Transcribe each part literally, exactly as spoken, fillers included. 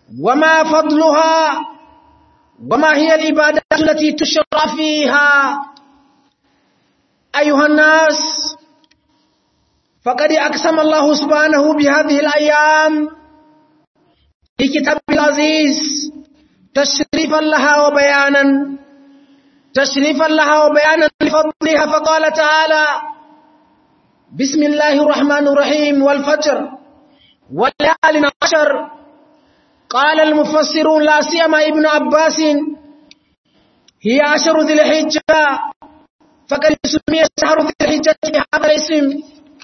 وما فضلها وما هي العبادات التي تشرع فيها. أيها الناس، فقد أقسم الله سبحانه بهذه الأيام في كتاب العزيز تشريفا لها وبيانا تشريفا لها وبيانا لفضلها، فقال تعالى: بسم الله الرحمن الرحيم والفجر والليال عشر. قال المفسرون لا سيما ابن عباس: هي عشر ذي الحجة، فقد سمي شهر ذي الحجة بهذا الاسم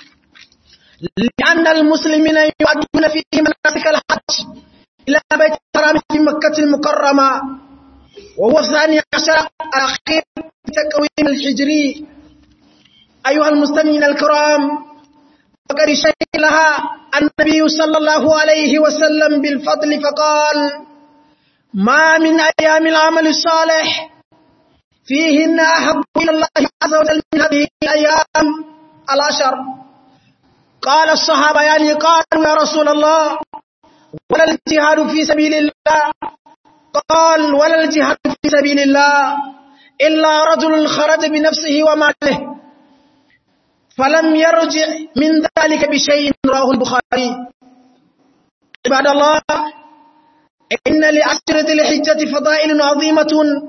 لأن المسلمين يؤدون فيه مناسك الحج إلى بيت الحرام في مكة المكرمة، وهو الثاني عشر الأخير في تقويم الحجري. أيها المستمعين الكرام، فقد شهد لها النبي صلى الله عليه وسلم بالفضل فقال: ما من أيام العمل الصالح فيهن أحب إلى الله عز وجل من هذه الأيام العشر. قال الصحابة يعني قالوا: يا رسول الله، ولا الجهاد في سبيل الله؟ قال: ولا الجهاد في سبيل الله إلا رجل خرج بنفسه وماله فلم يرجع من ذلك بشيء. رواه البخاري. عباد الله، إن لعشر ذي الحجة فضائل عظيمة.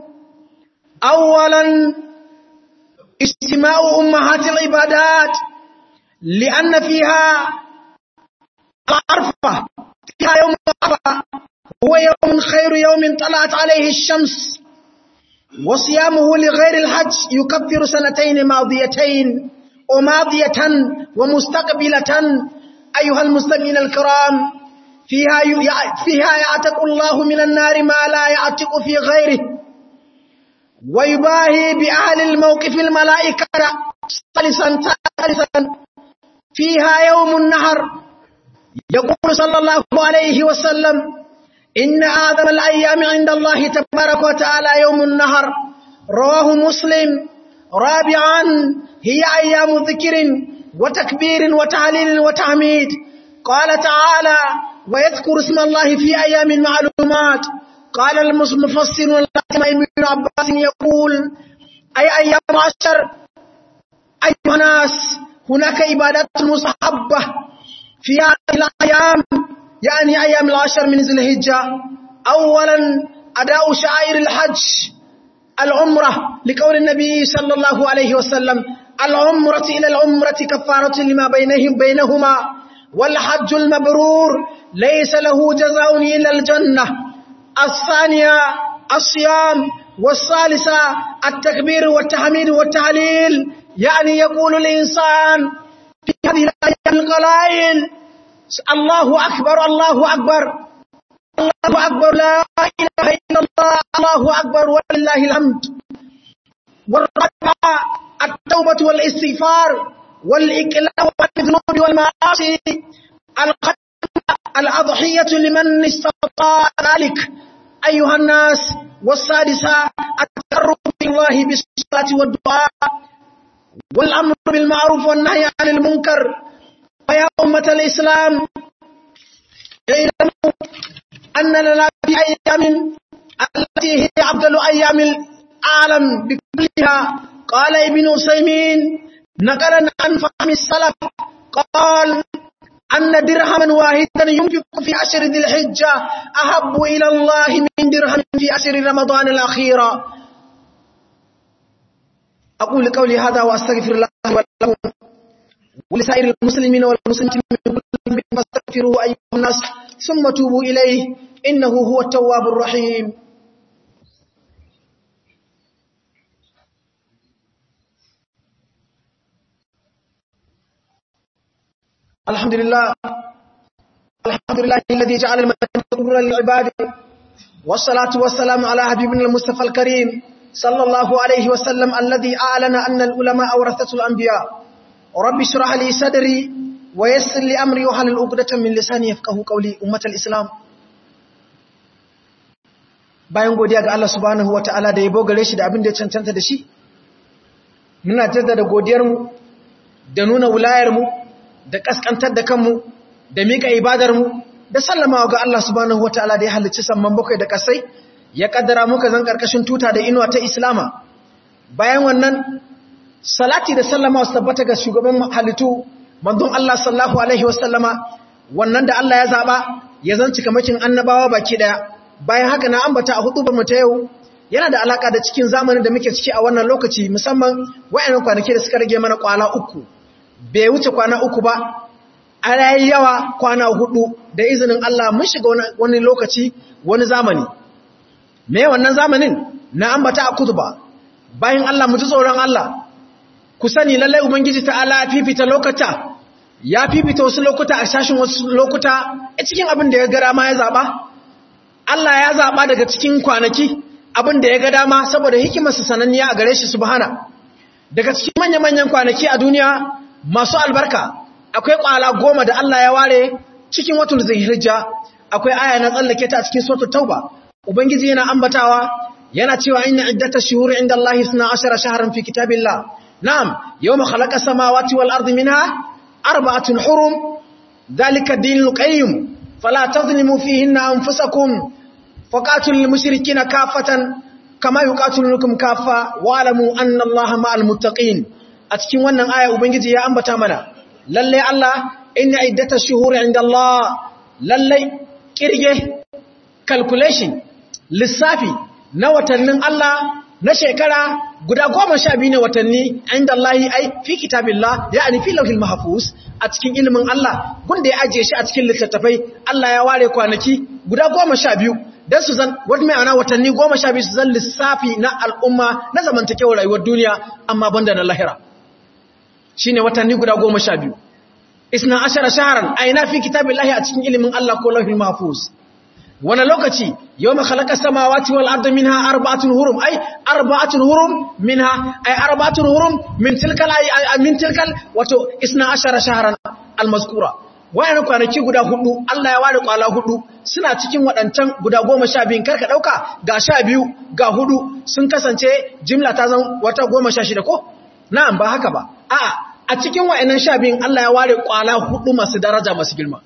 أولا، اجتماع أمهات العبادات، لأن فيها عرفة، فيها يوم عرفة هو يوم خير يوم طلعت عليه الشمس، وصيامه لغير الحج يكفر سنتين ماضيتين وماضية ومستقبلة. أيها المستمعين الكرام، فيها فيها يعتق الله من النار ما لا يعتق في غيره، ويباهي بأهل الموقف الملائكة. ثالثا ثالثا فيها يوم النحر. يقول صلى الله عليه وسلم: إن أعظم الأيام عند الله تبارك وتعالى يوم النحر. رواه مسلم. رابعا، هي أيام ذكر وتكبير وتهليل وتحميد. قال تعالى: ويذكر اسم الله في أيام معلومات. قال المفسر ابن عباس يقول: أي أيام عشر. أيها الناس، هناك عبادات مستحبة في هذه الأيام، يعني أيام العشر من ذي الحجة. أولا، أداء شعائر الحج، العمرة، لقول النبي صلى الله عليه وسلم: العمرة إلى العمرة كفارة لما بينهم بينهما، والحج المبرور ليس له جزاء إلا الجنة. الثانية الصيام. والثالثة التكبير والتحميد والتهليل، يعني يقول الإنسان في هذه الأيام القلائل: الله أكبر الله أكبر الله أكبر لا إله إلا الله الله أكبر ولله الحمد. والرابعة التوبة والاستغفار والإقلاع عن الذنوب والمعاصي. الأضحية لمن استطاع ذلك. أيها الناس، والسادسة التقرب بالله بالصلاة والدعاء والأمر بالمعروف والنهي عن المنكر. ويا أمة الإسلام، اعلموا أن لنا في أيام التي هي أفضل أيام العالم بكلها. قال ابن عثيمين نقلا عن فهم السلف قال: أن درهما واحدا ينفق في عشر ذي الحجة أحب إلى الله من درهم في عشر رمضان الأخيرة. أقول قولي هذا وأستغفر الله ولكم ولسائر المسلمين والمسلمين من كل ذنب فاستغفروه أيها الناس ثم توبوا إليه إنه هو التواب الرحيم. الحمد لله الحمد لله الذي جعل المدينة قرى للعباد، والصلاة والسلام على حبيبنا المصطفى الكريم صلى الله عليه وسلم الذي أعلن أن العلماء ورثة الأنبياء. رب اشرح لي صدري ويسر لي أمري واحلل عقدة من لساني يفقهوا قولي. أمة الإسلام، bayan godiya ga Allah subhanahu wataala da yabo gare shi da abin da ya cancanta da shi, muna jaddada godiyar mu da nuna wilayar mu da kaskantar da kanmu da mika ibadar mu da sallamawa ga Allah subhanahu wataala da ya halicci samman bakwai da kasai ya kaddara muka zan karkashin tuta da inuwa ta Islama. Bayan wannan salati da sallama su tabbata ga shugaban halittu manzon Allah sallallahu alaihi wasallama wannan da Allah ya zaba ya zanci kamakin annabawa baki daya. Bayan haka na ambata a hutubar mu ta yau yana da alaka da cikin zamanin da muke ciki a wannan lokaci, musamman wayannan kwanaki da suka rage mana kwana uku. Bai wuce kwana uku ba, a yawa kwana hudu da izinin Allah mun shiga wani lokaci, wani zamani. Me wannan zamanin na ambata a kutuba. Bayan Allah mu ji tsoron Allah. Ku sani lallai Ubangiji ta'ala ya fifita lokata, ya fifita wasu lokuta a sashin wasu lokuta a cikin abin da ya ga dama ya zaba. Allah ya zaba daga cikin kwanaki abin da ya ga dama saboda hikimarsa sananniya a gare shi subhana. Daga cikin manya-manyan kwanaki a duniya masu albarka akwai kwala goma da Allah ya ware cikin watan Zulhijja. Akwai aya na tsallake ta a cikin suratul Tauba. Ubangiji yana ambatawa yana cewa inna iddatash shuhuri indallahi isna ashara shahran fi kitabillah. Na'am, yawma khalaqa samawati wal ardi minha arba'atun hurum. Dhalika ad-dinul qayyim. Fala tadhlimu fihinna anfusakum. Faqatilul mushrikeena kaffatan kama yuqatilukum kaffa wa'lamu anna Allaha ma'al muttaqin. A cikin wannan aya Ubangiji ya ambata mana lalle Allah inna iddatash shuhuri indallah, lalle kirge calculation lissafi na watannin Allah na shekara guda goma sha biyu ne watanni indallahi ai fi kitabillah ya'ani fi lawhil mahfuz, a cikin ilimin Allah gunda ya ajiye shi a cikin littattafai. Allah ya ware kwanaki guda goma sha biyu dan su zan wani mai ana watanni goma sha biyu su zan lissafi na al'umma na zamantakewar rayuwar duniya, amma banda na lahira shine watanni guda goma sha biyu. Isna ashara shahran aina fi kitabillahi, a cikin ilimin Allah ko lawhil mahfuz. Wani lokaci yawma khalaqa samawati wal arda minha arba'atun hurum ay arba'atun hurum minha ay arba'atun hurum min tilkal ay min tilkal wato isna ashara shahran al mazkura. Wayannan kwanaki guda hudu Allah ya ware kwala hudu suna cikin wadancan guda goma sha biyu. Karka dauka ga sha biyu ga hudu sun kasance jimla ta zan wata goma sha shida ko? Na'am, ba haka ba. A'a, a cikin wayannan sha biyun Allah ya ware kwala hudu masu daraja masu girma.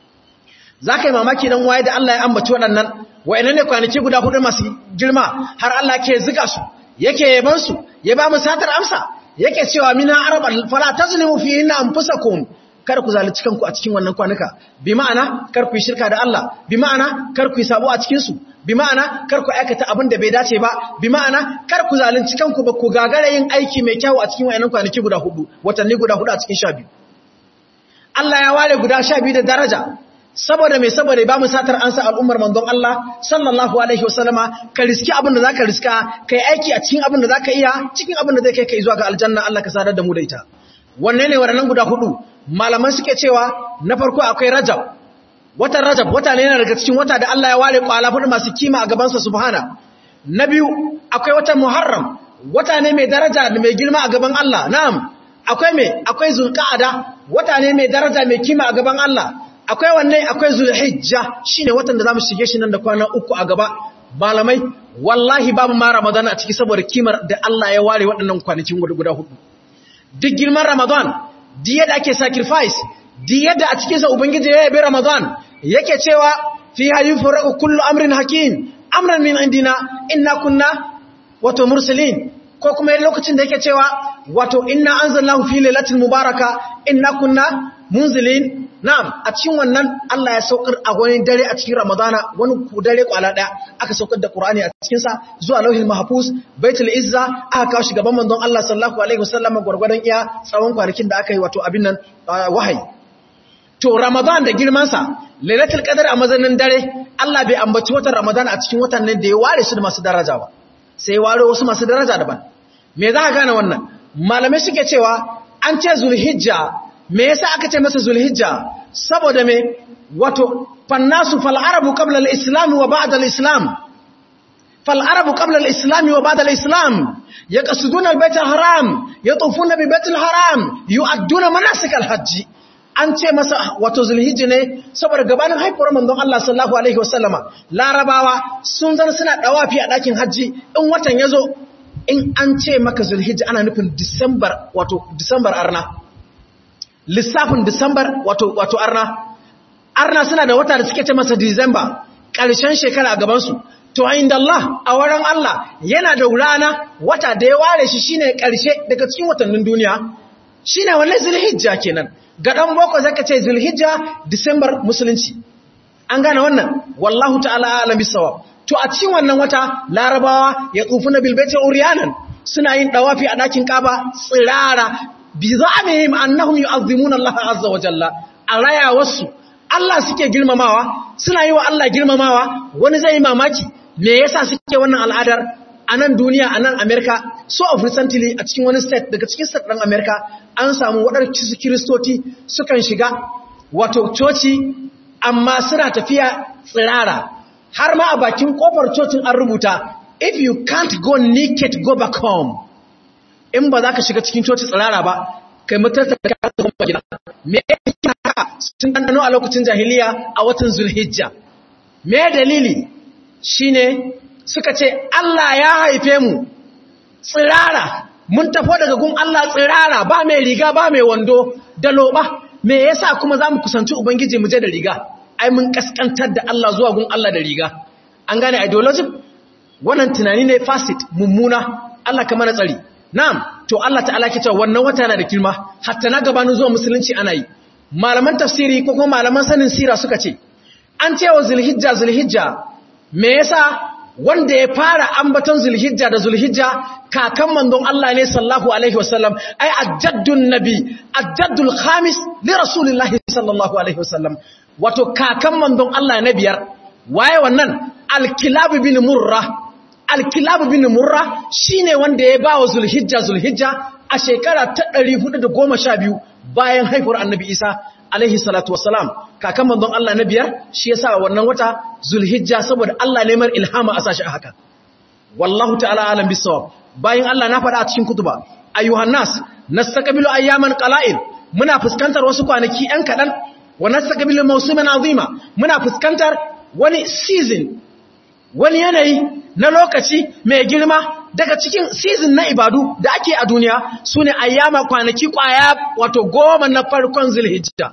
Za ka yi mamaki don waye da Allah ya ambaci waɗannan wa'ina ne kwanaki guda hudu masu girma har Allah ke ziga su, yake yaban su, ya ba mu satar amsa, yake cewa mina araba fala tazlimu fi inna anfusakum, kar ku zalunci kanku a cikin wannan kwanuka. Bi ma'ana kar ku yi shirka da Allah, bi ma'ana kar ku yi sabo a cikin su, bi ma'ana kar ku aikata abin da bai dace ba, bi ma'ana kar ku zalunci kanku ba ku gagara yin aiki mai kyau a cikin wa'annan kwanaki guda hudu, watanni guda hudu a cikin sha biyu. Allah ya ware guda sha biyu da daraja. Saboda mai saboda ba mu satar ansa al'ummar manzon Allah sallallahu alaihi wasallama, ka riski abin da zaka riska, kai aiki a cikin abin da zaka iya, cikin abin da zai kai kai zuwa ga aljanna. Allah ka sadar da mu da ita. Wanne ne waɗannan guda hudu? Malaman suke cewa na farko akwai Rajab. Watan Rajab wata ne yana daga cikin wata da Allah ya ware kwala hudu masu kima a gaban sa subhana. Na biyu akwai watan Muharram, wata ne mai daraja da mai girma a gaban Allah. Na'am, akwai me? Akwai Zulqa'ada, wata ne mai daraja mai kima a gaban Allah. Akwai wannan akwai Zulhijja, shine watan da zamu shige shi nan da kwana uku a gaba. Malamai wallahi babu ma Ramadan a ciki saboda kimar da Allah ya ware waɗannan kwanakin guda hudu. Duk girman Ramadan, duk yadda ake sacrifice, duk yadda a cikin sa Ubangiji ya yabe Ramadan, yake cewa fiha yufraqu kullu amrin hakim amran min indina inna kunna wato mursalin, ko kuma lokacin da yake cewa wato inna anzalnahu fi lailatin mubaraka inna kunna munzilin. Na'am, a cikin wannan Allah ya saukar a wani dare a cikin Ramadana, wani dare kwala daya aka saukar da Qur'ani a cikin sa zuwa Lauhil Mahfuz, Baitul Izza, aka kawo shi gaban manzon Allah sallallahu alaihi wasallam gurgurdan iya tsawon kwanakin da aka yi wato abin nan wahayi. To Ramadan da girman sa, Lailatul Qadr a mazanin dare, Allah bai ambaci watan Ramadan a cikin watan nan da ya ware su da masu daraja ba. Sai ya ware wasu masu daraja daban. Me za ka gane wannan? Malamai suke cewa an ce Zulhijja. Me yasa aka ce masa Zulhijja? Saboda me wato fannasu fal arabu qabla al-islam wa ba'da al-islam, fal arabu qabla al-islam wa ba'da al-islam yaqsuduna al-bayt al-haram, yatufuna bi bayt al-haram, yu'adduna manasik al-hajj. An ce masa wato Zulhijja ne saboda gabanin haifuwar manzon Allah sallallahu alaihi wasallama larabawa sun zan suna dawafi a dakin haji. In watan yazo, in an ce maka Zulhijja ana nufin December, wato December arna, lissafin Disambar wato wato arna. arna suna da wata da suke ce masa December ƙarshen shekara a gabansu to inda Allah a wurin Allah yana da rana wata da ya ware shi shine ƙarshe daga cikin watannin duniya shine wannan Zulhijja kenan ga dan boko zaka ce Zulhijja December musulunci an gane wannan wallahu ta'ala alam bisawab to a cikin wannan wata larabawa ya tsufuna bil baiti uriyanan suna yin dawafi a dakin Kaaba tsirara bi za'amihim annahum yu'azzimuna Allah azza wa jalla a raya wasu Allah suke girmamawa suna yi wa Allah girmamawa wani zai mamaki me yasa suke wannan al'adar a nan duniya a nan America so of recently a cikin wani state daga cikin state ɗin America an samu waɗansu kiristoti sukan shiga wato coci amma suna tafiya tsirara har ma a bakin kofar cocin an rubuta if you can't go naked go back home in ba za ka shiga cikin coci tsirara ba kai mutar da ka kuma gida me yake haka sun dandano a lokacin jahiliya a watan Zulhijja me dalili shine suka ce Allah ya haife mu tsirara mun tafo daga gun Allah tsirara ba mai riga ba mai wando da loba me yasa kuma zamu kusanci ubangiji mu je da riga ai mun kaskantar da Allah zuwa gun Allah da riga an gane ideology wannan tunani ne fasit mummuna Allah ka mana tsari na'am to Allah ta'ala ke cewa wannan wata yana da kilma hatta na gabanin zuwa musulunci ana yi malaman tafsiri ko kuma malaman sanin sira suka ce an ce wa zulhijja zulhijja me yasa wanda ya fara ambaton zulhijja da zulhijja kakan manzon Allah ne sallallahu alaihi wasallam ai ajaddun nabi ajaddul khamis li rasulillahi sallallahu alaihi wasallam wato kakan manzon Allah na biyar waye wannan al-kilab bin murra al-kilab bin murra shine wanda ya bawa zulhijja zulhijja a shekara ta ɗari hudu da goma sha biyu bayan haihuwar annabi Isa alaihi salatu wassalam kakan manzon Allah na biyar shi yasa wannan wata zulhijja saboda Allah ne mar ilhama a sashi haka wallahu ta'ala alam bisawab bayan Allah na faɗa a cikin kutuba ayyuhan nas nastaqbilu ayyaman qala'il muna fuskantar wasu kwanaki ɗan kaɗan wa nastaqbilu mawsiman azima muna fuskantar wani season wani yanayi na lokaci mai girma daga cikin season na ibadu da ake a duniya sune ayyama kwanaki kwaya wato goma na farkon zulhijja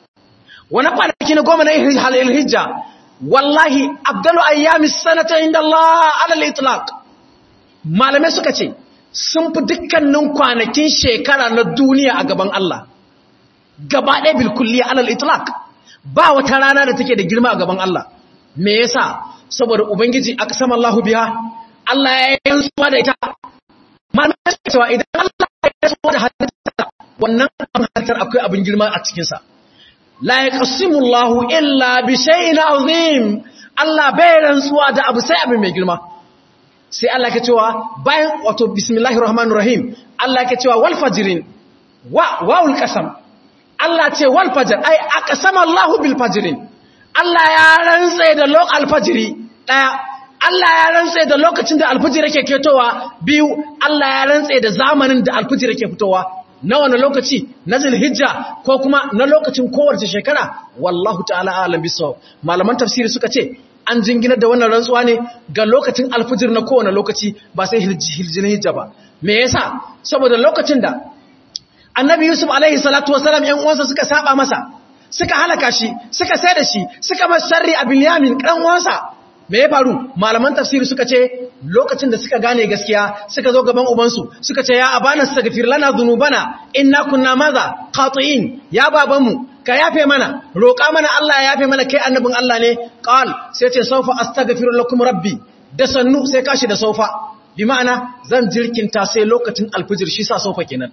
wani kwanaki na goma na zulhijja wallahi afdalu ayyamis sanata inda Allah ala al-itlaq malamai suka ce sun fi dukkanin kwanakin shekara na duniya a gaban Allah gaba ɗaya bil kulliya ala al-itlaq ba wata rana da take da girma a gaban Allah me yasa saboda ubangiji aqsama Allahu biha Allah ya yi rantsuwa da ita malamai suka cewa idan Allah ya yi rantsuwa da halitta wannan halittar akwai abin girma a cikin sa la yaqsimu Allahu illa bi shay'in azim Allah bai rantsuwa da abu sai abin mai girma sai Allah ke cewa bayan wato bismillahir rahmanir rahim Allah ke cewa wal fajrin wa wa'ul qasam Allah ce wal fajr ai aqsama Allahu bil fajrin Allah ya rantsa da lokacin alfajiri daya Allah ya rantsa da lokacin da alfajir yake ketowa biyu Allah ya rantsa da zamanin da alfajir yake fitowa na wani lokaci na zulhijja ko kuma na lokacin kowace shekara wallahu ta'ala alam bisaw malaman tafsiri suka ce an jingina da wannan rantsuwa ne ga lokacin alfajir na kowane lokaci ba sai zulhijja ba me yasa saboda lokacin da annabi yusuf alaihi salatu wasalam yan uwansa suka saba masa suka halaka shi suka sai da shi suka bar sharri a Bilyamin kan uwansa me ya faru malaman tafsiri suka ce lokacin da suka gane gaskiya suka zo gaban ubansu suka ce ya abana astaghfir lana dhunubana inna kunna maza khati'in ya babanmu ka yafe mana roƙa mana Allah ya yafe mana kai annabin Allah ne qal sai ce saufa astaghfiru lakum rabbi da sannu sai kashi da saufa bi ma'ana zan jirkinta sai lokacin alfijir shi sa saufa kenan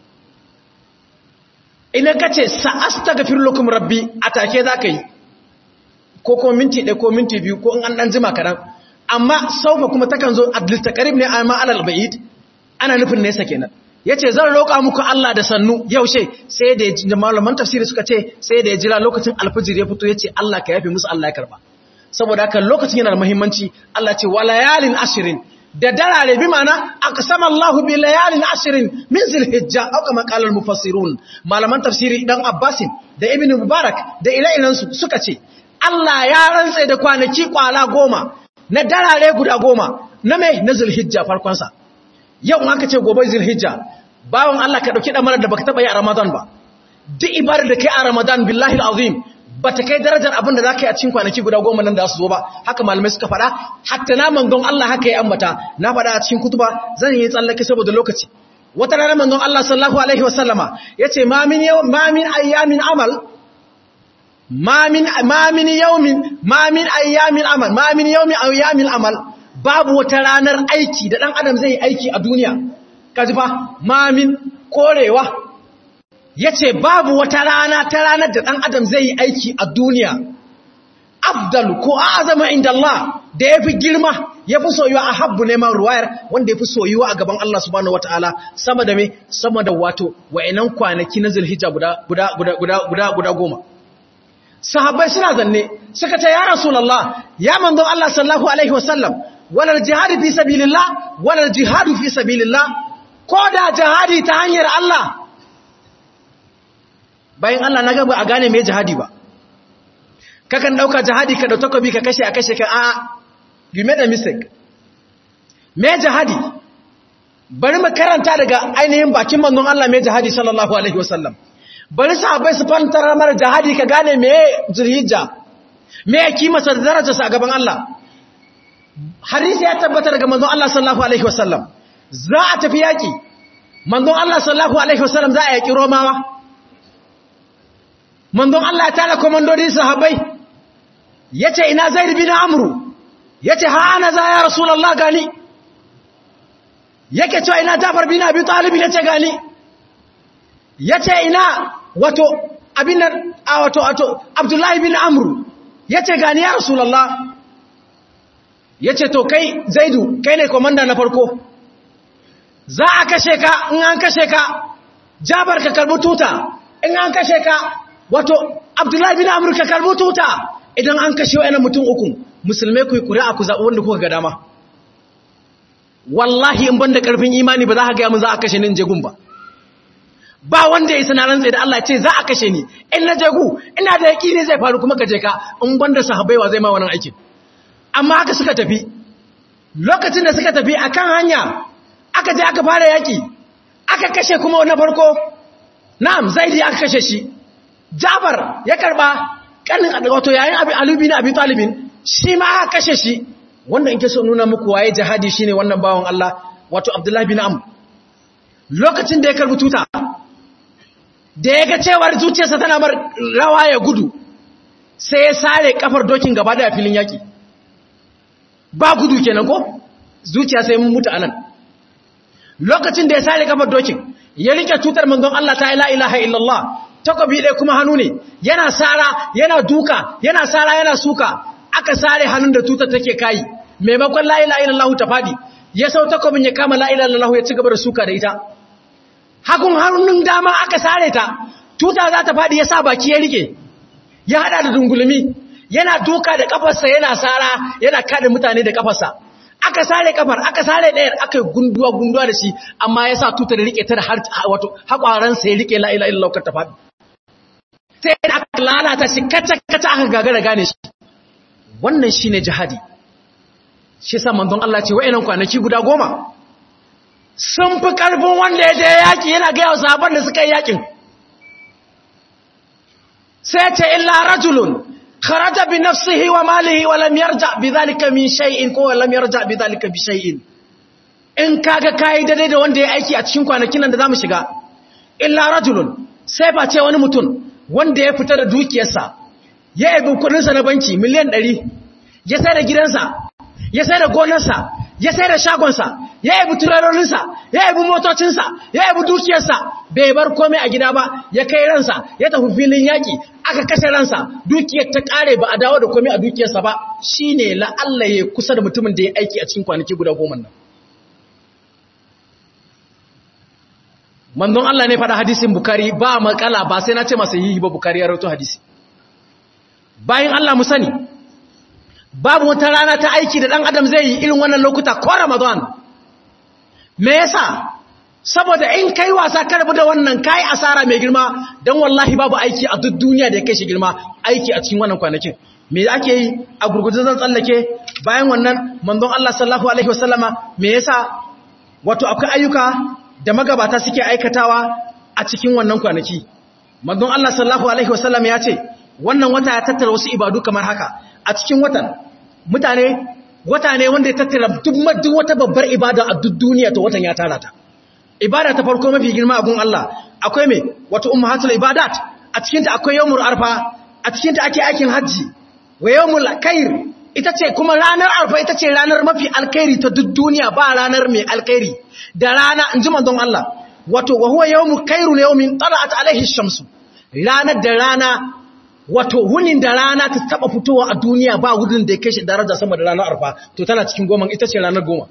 ina kace sa astaghfiru lakum rabbi atake zaka yi ko ko minti ɗaya ko minti biyu ko in an dan jima kadan amma saufa kuma takan zo adlil taqrib ne amma alal ba'id ana nufin nesa kenan yace zan roƙa muku Allah da sannu yaushe sai da malaman tafsiri suka ce sai da ya jira lokacin alfajir ya fito yace Allah ka yafe musu Allah ya karba saboda haka lokacin yana da muhimmanci Allah ce walayalin ashrin da darare bi mana aqsama Allah bi layalin ashrin min zilhijja aw kama qala al mufassirun malaman tafsiri dan Abbasin da Ibn Mubarak da ilailan su suka ce Allah ya rantsa da kwanaki kwala goma na darare guda goma na mai na zulhijja farkon sa yau aka ce gobe zulhijja bawon Allah ka dauki damarar da baka taba yi a Ramadan ba duk ibadar da kai a Ramadan billahi alazim bata kai darajar abin da zaka yi a cikin kwanaki guda goma nan da su zo ba haka malamai suka faɗa hatta na manzon Allah haka ya ambata na faɗa a cikin kutuba zan yi tsallake saboda lokaci wata rana manzon Allah sallallahu alaihi wasallama yace ma min ma min ayyamin amal ma min ma min yawmin ma min ayyamin amal ma min yawmin ayyamin amal babu wata ranar aiki da dan adam zai yi aiki a duniya kaji fa ma min korewa yace babu wata rana ta ranar da dan adam zai yi aiki a duniya afdal ko azama inda Allah da yafi girma yafi soyuwa a habbu neman ruwayar wanda yafi soyuwa a gaban Allah subhanahu wataala sama da me sama da wato wa'inan kwanaki na Zulhijja guda guda guda guda guda goma sahabbai suna zanne suka ce ya rasulullah ya manzon Allah sallallahu alaihi wasallam walal jihad fi sabilillah walal jihad fi sabilillah ko da jihadi ta hanyar Allah bayan Allah na gaba a gane me jihadi ba kakan dauka jihadi ka da takobi ka kashe a kashe ka a you made a mistake me jihadi bari mu karanta daga ainihin bakin manzon Allah me jihadi sallallahu alaihi wasallam bari sahabbai su fantar mara jihadi ka gane me zulhijja me kimarsa da darajarsa a gaban Allah hadisi ya tabbata daga manzon Allah sallallahu alaihi wasallam za a tafi yaki manzon Allah sallallahu alaihi wasallam za a yaki romawa manzon Allah ya tara komandodi sahabbai yace ina Zaid bin Amru yace ha ana za ya Rasulullah gani yake cewa ina Jafar bin Abi Talib yace gani yace ina wato abin wato wato Abdullah bin Amru yace gani ya Rasulullah yace to kai Zaidu kai ne komanda na farko za a kashe ka in an kashe ka Jafar ka karbi tuta in an kashe ka wato Abdullahi bin Amr ka karbo tuta idan an kashe wayannan mutum uku musulmai ku yi ƙuri'a ku zaɓi wanda kuka ga dama wallahi in banda karfin imani ba za ka ga mun za a kashe ni in je gun ba ba wanda ya sanar rantsa da Allah ya ce za a kashe ni in na je gu ina da yaqini zai faru kuma ka je ka in banda sahabbai wa zai ma wannan aikin amma haka suka tafi lokacin da suka tafi akan hanya aka je aka fara yaki aka kashe kuma na farko na'am Zaidi aka kashe shi Jafar ya karba kanin wato yayin Abi Ali bin Abi Talib shi ma aka kashe shi wanda in ke so nuna muku waye jihadi shine wannan bawon Allah wato Abdullah bin Amr lokacin da ya karbi tuta da ya ga cewar zuciyarsa tana bar rawa ya gudu sai ya sare kafar dokin gaba da filin yaki ba gudu kenan ko zuciya sai mun mutu anan lokacin da ya sare kafar dokin ya rike tutar manzon Allah ta la ilaha illallah takobi dai kuma hannu ne yana sara yana duka yana sara yana suka aka sare hannun da tutar take kai maimakon la ilaha illallah ta fadi ya sau takobin ya kama la ilaha illallah ya ci gaba da suka da ita hakun hannun dama aka sare ta tuta za ta fadi ya sa baki ya rike ya hada da dungulmi yana duka da kafarsa yana sara yana kada mutane da kafarsa aka sare kafar aka sare ɗayar aka yi gunduwa gunduwa da shi amma ya sa tutar rike ta da har wato hakwaransa ya rike la ilaha illallah ta fadi sai aka lalata shi kata-kata aka gagara gane shi wannan shi ne jihadi shi sa manzon Allah ce wa'yanan kwanaki guda goma sun fi ƙarfin wanda ya je yaƙi yana gaya wa sahabban da suka yi yaƙin sai ce illa rajulun kharaja bi nafsihi wa malihi wa lam yarja bi dhalika min shay'in ko lam yarja bi dhalika bi shay'in in kaga kai daidai da wanda ya aiki a cikin kwanakin nan da zamu shiga illa rajulun sai ba ce wani mutum wanda ya fita da dukiyarsa ya yabi kudinsa na banki miliyan ɗari ya sai da gidansa ya sai da gonarsa ya sai da shagonsa ya yabi turarorinsa ya yabi motocinsa ya yabi dukiyarsa bai bar komai a gida ba ya kai ransa ya tafi filin yaƙi aka kashe ransa dukiyar ta ƙare ba a dawo da komai a dukiyarsa ba shine la'alla ya kusa da mutumin da ya aiki a cikin kwanaki guda goma nan manzon Allah ne faɗa hadisin Bukhari ba makala ba sai na ce masa yi ba Bukhari ya rawaito hadisi bayan Allah mu sani babu wata rana ta aiki da dan adam zai yi irin wannan lokuta ko Ramadan me yasa saboda in kai wasa karbu da wannan kai asara mai girma dan wallahi babu aiki a duk duniya da ya kai shi girma aiki a cikin wannan kwanakin me ake yi a gurgurdan zan tsallake bayan wannan manzon Allah sallallahu alaihi wasallama me yasa wato akwai ayyuka da magabata suke aikatawa a cikin wannan kwanaki manzon Allah sallallahu alaihi wasallam ya ce wannan wata ya tattara wasu ibadu kamar haka a cikin watan mutane wata ne wanda ya tattara duk wata babbar ibada a duk duniya to watan ya tara ta ibada ta farko mafi girma a gun Allah akwai me wato ummahatul ibadat a cikin ta akwai yawmul arfa a cikin ta ake aikin haji wa yawmul khair ita ce kuma ranar arfa ita ce ranar mafi alkhairi ta duk duniya ba ranar mai alkhairi da rana inji manzon Allah wato wa huwa yawmul khairu yawmin tala'at alaihi shamsu ranar da rana wato hunin da rana ta taba fitowa a duniya ba gudun da ya kai shi daraja sama da ranar arfa to tana cikin goma ita ce ranar goma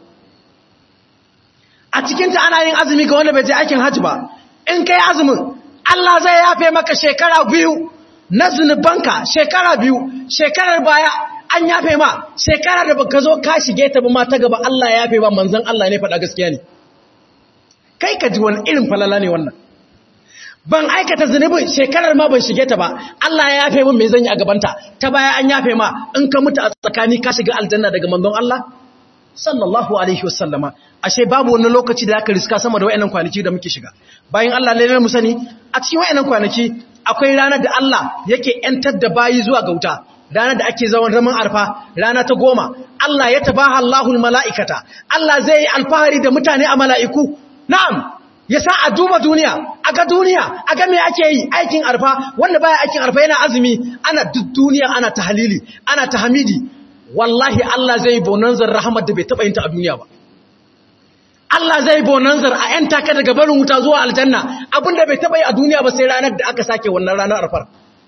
a cikin ta ana yin azumi ga wanda bai je aikin hajji ba in kai azumin Allah zai yafe maka shekara biyu na zunubanka shekara biyu shekarar baya an yafe ma shekarar da baka zo ka shige ta ba ma ta gaba Allah ya yafe ba manzon Allah ne faɗa gaskiya ne kai ka ji wani irin falala ne wannan ban aikata zunubin shekarar ma ban shige ta ba Allah ya yafe min me zan yi a gabanta ta baya an yafe ma in ka mutu a tsakani ka shiga aljanna daga manzon Allah sallallahu alaihi wasallama ashe babu wani lokaci da aka riska sama da wayannan kwanaki da muke shiga bayan Allah lalle mu sani a cikin wayannan kwanaki akwai ranar da Allah yake yantar da bayi zuwa ga wuta ranar da ake zaman zaman arfa rana ta goma Allah ya tabaha Allahul mala'ikata Allah zai yi alfahari da mutane a mala'iku na'am ya sa a duba duniya a ga duniya a ga me ake yi aikin arfa wanda baya aikin arfa yana azumi ana duk duniya ana tahlili ana tahmidi wallahi Allah zai bonanzar rahmat da bai taba yin ta a duniya ba Allah zai bonanzar a yanta ka daga barin wuta zuwa aljanna abinda bai taba yi a duniya ba sai ranar da aka sake wannan ranar arfar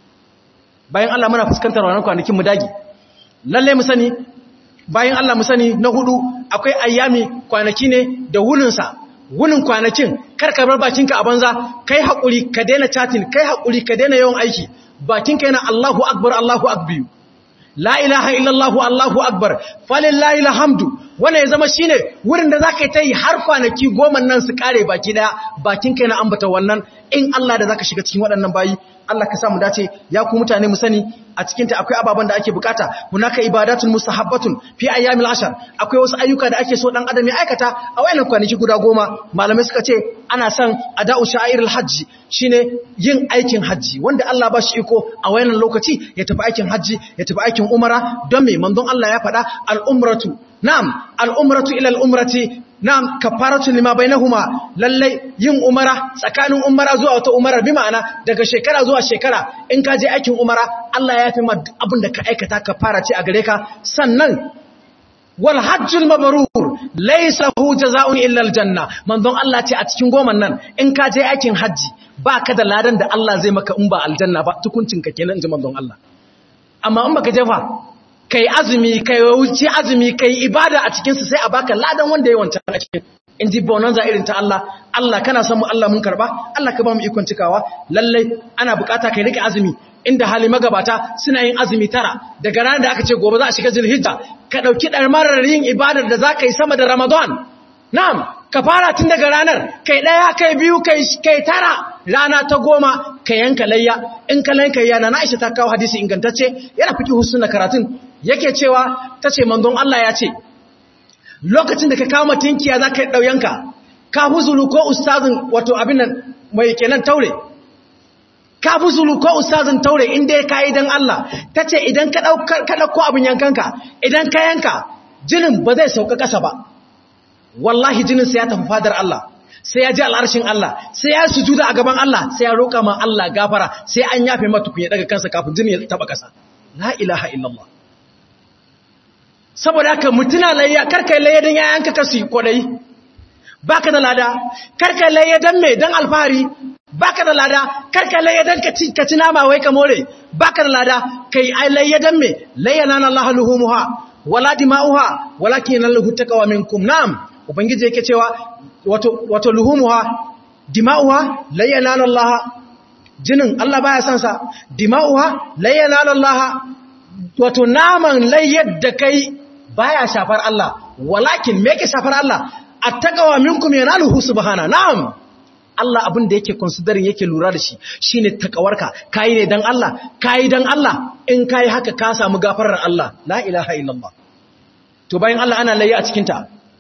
bayan Allah muna fuskantar wannan kwanakin mu dage lalle mu sani bayan Allah mu sani na hudu akwai ayyami kwanaki ne da wuninsa wunin kwanakin karka bar bakinka a banza kai hakuri ka daina chatting kai hakuri ka daina yawan aiki bakinka yana Allahu akbar Allahu akbar la ilaha illallah Allahu akbar falillahi alhamdu wannan ya zama shine wurin da zaka yi ta yi har kwanaki goma nan su kare baki daya bakinka yana ambata wannan in Allah da zaka shiga cikin waɗannan bayi Allah ka samu dace ya ku mutane mu sani a cikin ta akwai ababan da ake bukata hunaka ibadatul mustahabbatun fi ayyamil ashar akwai wasu ayyuka da ake so dan adam ya aikata a wayannan kwanaki guda goma malamai suka ce ana son ada'u sha'irul hajji shine yin aikin haji wanda Allah ba shi iko a wayannan lokaci ya tafi aikin haji ya tafi aikin umara don me manzon Allah ya faɗa al-umratu na'am al-umratu ila al-umrati na'am kafaratu lima bainahuma lalle yin umara tsakanin umara zuwa wata umara bi ma'ana daga shekara zuwa shekara in ka je aikin umara Allah ya fi ma abin da ka aikata kafara ce a gare ka sannan wal hajjul mabrur laysa hu jazaa'un illa aljanna manzon Allah ce a cikin goman nan in ka je aikin haji baka da ladan da Allah zai maka in ba aljanna ba tukuncin ka kenan inji manzon Allah amma in baka jefa kai azumi kai wuce azumi kai ibada a cikin su sai a baka ladan wanda yayi wancan a cikin inji bonanza irin ta Allah Allah kana son mu Allah mun karba Allah ka ba mu ikon cikawa lalle ana bukata kai rike azumi inda hali magabata suna yin azumi tara daga ranar da aka ce gobe za a shiga zulhijja ka dauki darmarar yin ibadar da zaka yi sama da Ramadan na'am ka fara tun daga ranar kai daya kai biyu kai kai tara rana ta goma ka yanka layya in ka lanka yana na Aisha ta kawo hadisi ingantacce yana fiki husnul karatun yake cewa tace manzon Allah ya ce lokacin da ka kawo matinkiya zaka dauyanka ka huzulu ko ustazin wato abin nan mai kenan taure ka huzulu ko ustazin taure inda ya kai dan Allah tace idan ka daukar ka dauko abin yankanka idan ka yanka jinin ba zai sauka kasa ba wallahi jinin sai ya tafi fadar Allah sai ya ji al'arshin Allah sai ya sujuda a gaban Allah sai ya roƙa ma Allah gafara sai an yafe mata kun ya daga kansa kafin jinin ya taba kasa la ilaha illallah saboda haka mutuna layya karkai layya dan yayanka kasu kodai baka da lada karkai layya dan me dan alfahari baka da lada karkai layya dan ka ci ka ci nama wai ka more baka da lada kai ai layya dan me layyana Allah luhumuha wala dima'uha walakin lahu taqwa minkum nam ubangiji yake cewa wato wato luhumuha dima'uha layyana Allah jinin Allah baya san sa dima'uha layyana Allah wato naman layyar da kai baya shafar Allah walakin me yake shafar Allah attaqwa minkum yanaluhu subhana na'am Allah abin da yake considering yake lura da shi shine takawarka kai ne dan Allah kai dan Allah in kai haka ka samu gafarar Allah la ilaha illallah to bayan Allah ana layya a cikin ta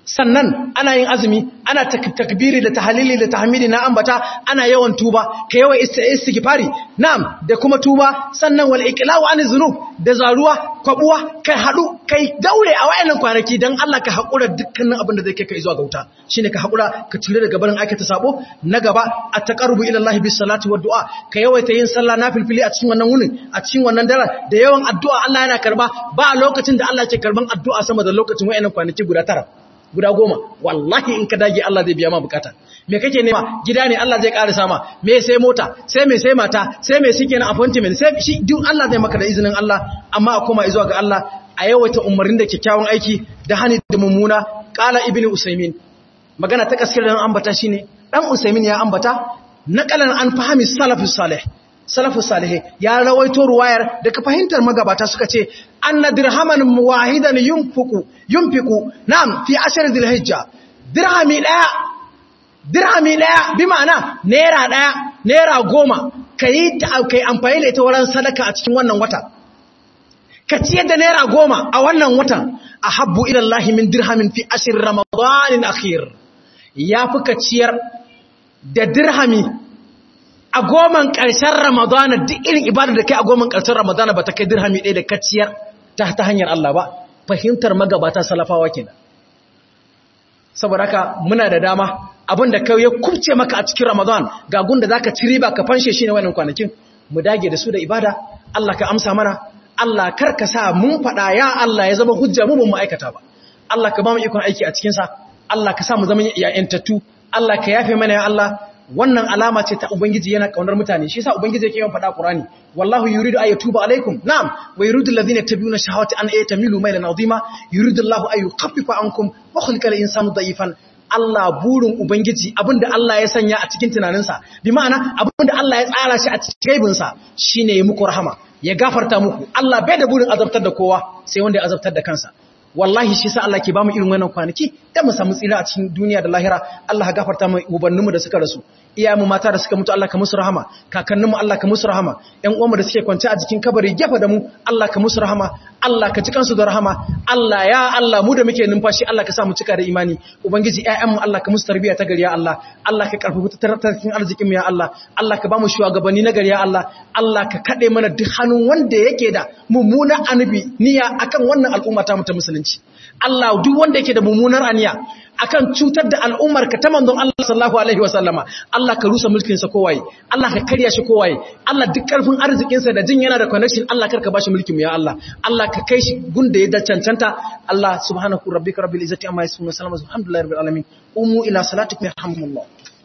sannan ana yin azumi ana takbiri da tahlili da tahmidi na ambata ana yawan tuba ka yawan istighfari na'am da kuma tuba sannan wal iqla'u an zunub da zaruwa kwabuwa kai hadu kai daure a wayannan kwanaki dan Allah ka hakura dukkanin abin da zai kai kai zuwa ga wuta shine ka hakura ka tire daga barin aikata sabo na gaba at-taqarrubu ila Allah bis salati wad du'a ka yawaita yin sallah nafilfili a cikin wannan wunin a cikin wannan daren da yawan addu'a Allah yana karba ba lokacin da Allah ke karban addu'a sama da lokacin wayannan kwanaki guda tara guda goma wallahi in ka dage Allah zai biya ma bukata me kake nema gida ne Allah zai ƙara sama me sai mota sai me sai mata sai me shike na appointment sai shi duk Allah zai maka da izinin Allah amma a koma zuwa ga Allah a yawaita umarnin da kyakkyawan aiki da hani da mummuna qala ibnu usaymin magana ta gaskiya dan ambata shine dan usaymin ya ambata naqalan an fahimi salafus salih salafus salih ya rawaito ruwayar da ka fahimtar magabata suka ce anna dirhaman wahidan yunfiqu yunfiqu na'am fi ashr dhilhijja dirhami daya dirhami daya bi ma'ana naira daya naira goma kai ta kai amfani da ita wurin sadaka a cikin wannan wata ka ciyar da naira goma a wannan watan ahabbu ila Allah min dirhamin fi ashr ramadan akhir yafi ka ciyar da dirhami a goman ƙarshen Ramadana duk irin ibada da kai a goman ƙarshen Ramadana ba ta kai dirhami ɗaya da kaciyar ta ta hanyar Allah ba fahimtar magabata salafawa kenan saboda haka muna da dama abin da kai ya kubce maka a cikin Ramadan ga gunda zaka ci riba ka fanshe shi ne wannan kwanakin mu dage da su da ibada Allah ka amsa mana Allah kar ka sa mun faɗa ya Allah ya zama hujja mu ba mu aikata ba Allah ka ba mu ikon aiki a cikin sa Allah ka sa mu zama yayantattu Allah ka yafe mana ya Allah wannan alama ce ta ubangiji yana kaunar mutane shi yasa ubangiji yake yawan faɗa Qur'ani wallahu yuridu ay yatuba alaikum na'am wa yuridu alladhina yattabi'una shahawati an yatamilu maylan 'azima yuridu Allahu ay yukhaffifa ankum wa khuliqa al-insanu da'ifan Allah burin ubangiji abinda Allah ya sanya a cikin tunaninsa bi ma'ana abinda Allah ya tsara shi a cikin gaibinsa shine ya muku rahama ya gafarta muku Allah bai da burin azabtar da kowa sai wanda ya azabtar da kansa wallahi shi sa Allah ke ba mu irin wannan kwanaki da mu samu tsira a cikin duniya da lahira Allah ya gafarta mu ubanninmu da suka rasu iyayenmu mata da suka mutu Allah ka musu rahama kakanninmu Allah ka musu rahama ƴan uwanmu da suke kwance a jikin kabari gefe da mu Allah ka musu rahama Allah ka ji kansu da rahama Allah ya Allah mu da muke numfashi Allah ka sa mu cika da imani ubangiji ƴaƴanmu Allah ka musu tarbiyya ta gari ya Allah Allah ka karfafa tattalin arzikin mu ya Allah Allah ka ba mu shugabanni na gari ya Allah Allah ka kade mana duk hannun wanda yake da mummunan anubi niyya akan wannan al'umma ta mu ta musulunci Allah duk wanda yake da mummunar aniya akan cutar da al'ummar ka ta manzon Allah sallallahu alaihi wasallama Allah ka rusa mulkin sa kowaye Allah ka karya shi kowaye Allah duk karfin arzikin sa da jin yana da connection Allah karka bashi mulkin mu ya Allah Allah ka kai shi gunda ya da cancanta Allah subhanahu rabbika rabbil izzati amma yasifun wa salamun alhamdulillahi rabbil alamin umu ila salatikum yarhamukumullah